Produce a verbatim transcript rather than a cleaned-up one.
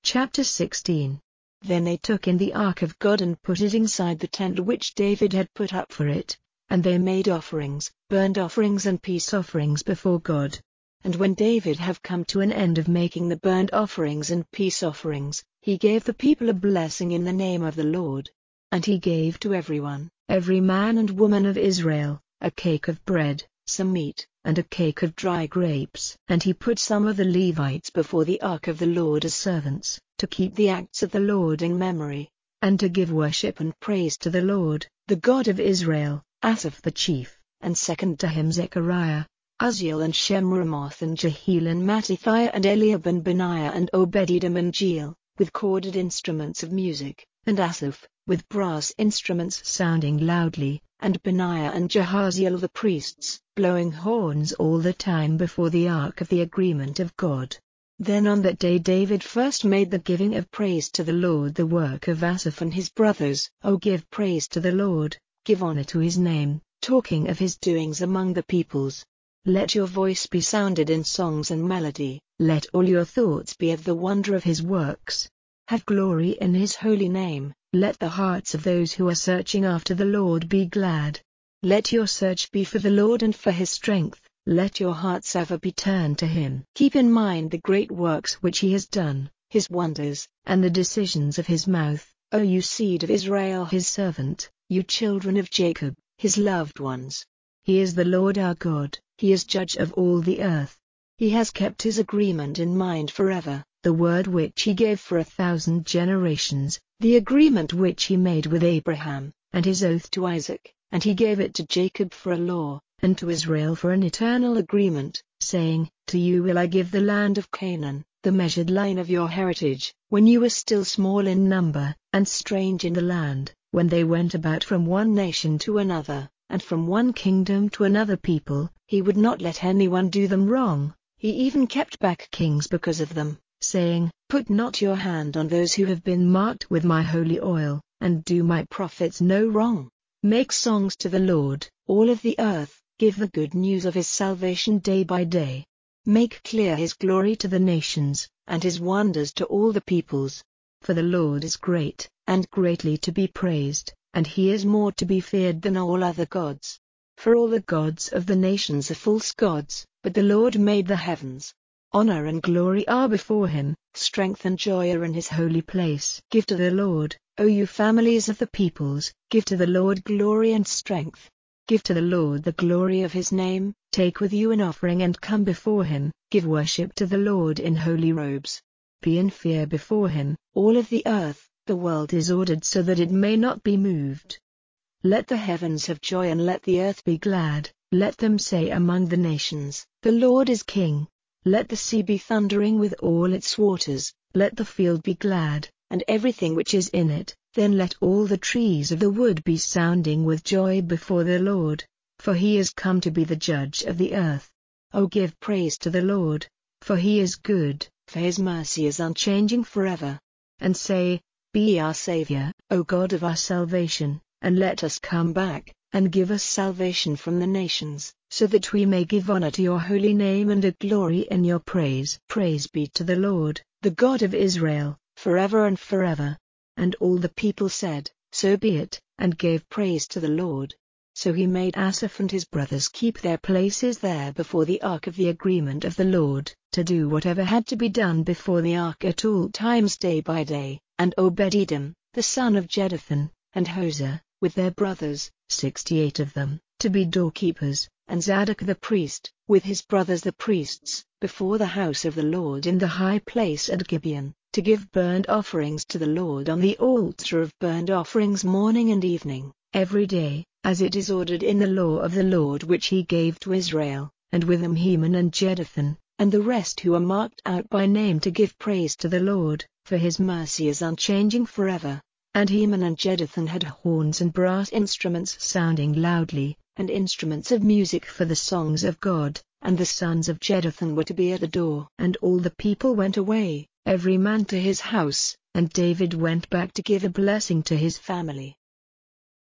Chapter sixteen. Then they took in the ark of God and put it inside the tent which David had put up for it, and they made offerings, burnt offerings and peace offerings before God. And when David had come to an end of making the burnt offerings and peace offerings, he gave the people a blessing in the name of the Lord. And he gave to everyone, every man and woman of Israel, a cake of bread, some meat, and a cake of dry grapes. And he put some of the Levites before the ark of the Lord as servants, to keep the acts of the Lord in memory, and to give worship and praise to the Lord, the God of Israel, Asaph the chief, and second to him Zechariah, Uzziel and Shemramoth and Jehiel and Mattithiah and Eliab and Benaiah and Obed-Edom and Jeiel, with corded instruments of music, and Asaph, with brass instruments sounding loudly, and Benaiah and Jahaziel the priests, blowing horns all the time before the ark of the agreement of God. Then on that day David first made the giving of praise to the Lord the work of Asaph and his brothers. O give praise to the Lord, give honor to his name, talking of his doings among the peoples. Let your voice be sounded in songs and melody, let all your thoughts be of the wonder of his works. Have glory in his holy name, let the hearts of those who are searching after the Lord be glad. Let your search be for the Lord and for his strength, let your hearts ever be turned to him. Keep in mind the great works which he has done, his wonders, and the decisions of his mouth, O you seed of Israel his servant, you children of Jacob, his loved ones. He is the Lord our God, he is judge of all the earth. He has kept his agreement in mind forever, the word which he gave for a thousand generations, the agreement which he made with Abraham, and his oath to Isaac, and he gave it to Jacob for a law, and to Israel for an eternal agreement, saying, To you will I give the land of Canaan, the measured line of your heritage, when you were still small in number, and strange in the land, when they went about from one nation to another, and from one kingdom to another people, he would not let anyone do them wrong, he even kept back kings because of them, saying, Put not your hand on those who have been marked with my holy oil, and do my prophets no wrong. Make songs to the Lord, all of the earth, give the good news of his salvation day by day. Make clear his glory to the nations, and his wonders to all the peoples. For the Lord is great, and greatly to be praised, and he is more to be feared than all other gods. For all the gods of the nations are false gods, but the Lord made the heavens. Honor and glory are before him, strength and joy are in his holy place. Give to the Lord, O you families of the peoples, give to the Lord glory and strength. Give to the Lord the glory of his name, take with you an offering and come before him, give worship to the Lord in holy robes. Be in fear before him, all of the earth, the world is ordered so that it may not be moved. Let the heavens have joy and let the earth be glad, let them say among the nations, The Lord is King. Let the sea be thundering with all its waters, let the field be glad, and everything which is in it, then let all the trees of the wood be sounding with joy before the Lord, for he is come to be the judge of the earth. O give praise to the Lord, for he is good, for his mercy is unchanging forever. And say, Be our Saviour, O God of our salvation, and let us come back, and give us salvation from the nations, so that we may give honor to your holy name and a glory in your praise. Praise be to the Lord, the God of Israel, forever and forever. And all the people said, So be it, and gave praise to the Lord. So he made Asaph and his brothers keep their places there before the ark of the agreement of the Lord, to do whatever had to be done before the ark at all times day by day, and Obed-Edom, the son of Jeduthun, and Hosea, with their brothers, sixty-eight of them, to be doorkeepers, and Zadok the priest, with his brothers the priests, before the house of the Lord in the high place at Gibeon, to give burnt offerings to the Lord on the altar of burnt offerings morning and evening, every day, as it is ordered in the law of the Lord which he gave to Israel, and with them Heman and Jeduthun, and the rest who are marked out by name to give praise to the Lord, for his mercy is unchanging forever. And Heman and Jeduthun had horns and brass instruments sounding loudly, and instruments of music for the songs of God, and the sons of Jeduthun were to be at the door. And all the people went away, every man to his house, and David went back to give a blessing to his family.